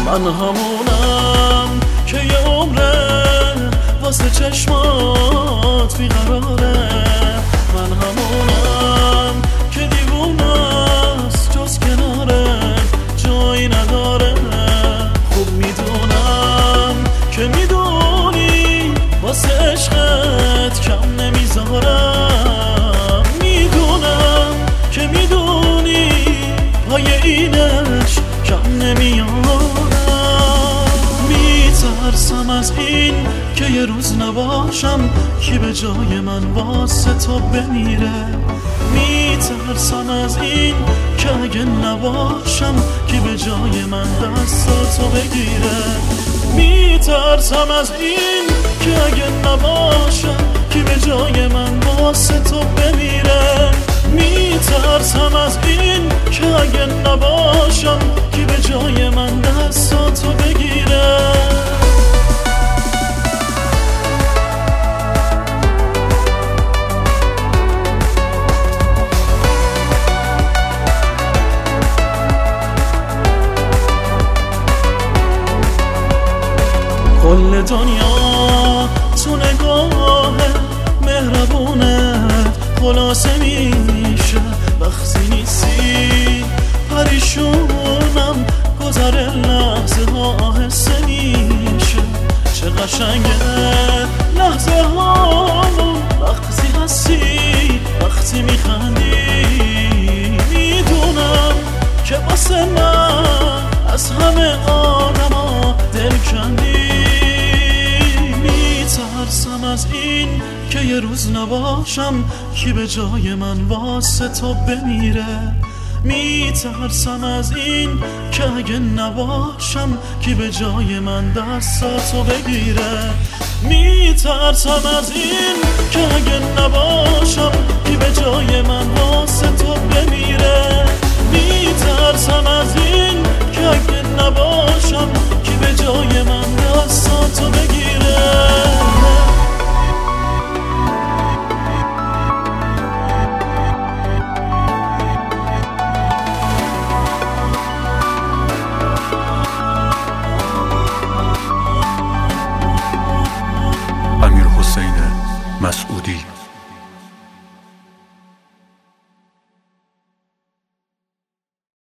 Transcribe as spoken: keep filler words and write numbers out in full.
من همونم که یه عمره واسه چشمات بیقراره. من همونم که دیوونست جز کناره جایی نداره. خوب میدونم که میدونی واسه عشقت کم نمیذارم. میدونم که میدونی پای اینش کم نمیارم. میترسم از این که یه روز نباشم کی به جای من واسه تو بمیره. میترسم از این که اگه نباشم کی به جای من دست تو بگیره. میترسم از این که اگه نباشم کی به جای من واسه تو بمیره. میترسم از این که اگه نباشم کی به جای من دست تو بگیره. کل دنیا تو نگاه مهربونت خلاصه میشه وقتی نیستی. پریشونم گذر لحظه ها آهسته میشه. چه قشنگه لحظه هامون وقتی هستی وقتی میخندی. میدونم که واسه من از همه آدما دل کندی. میترسم از این که یه روز نباشم کی به جای من واسه تو بمیره. میترسم از این که اگه نباشم کی به جای من دستاتو بگیره. میترسم از این که اگه نباشم کی به جای من واسه تو بمیره.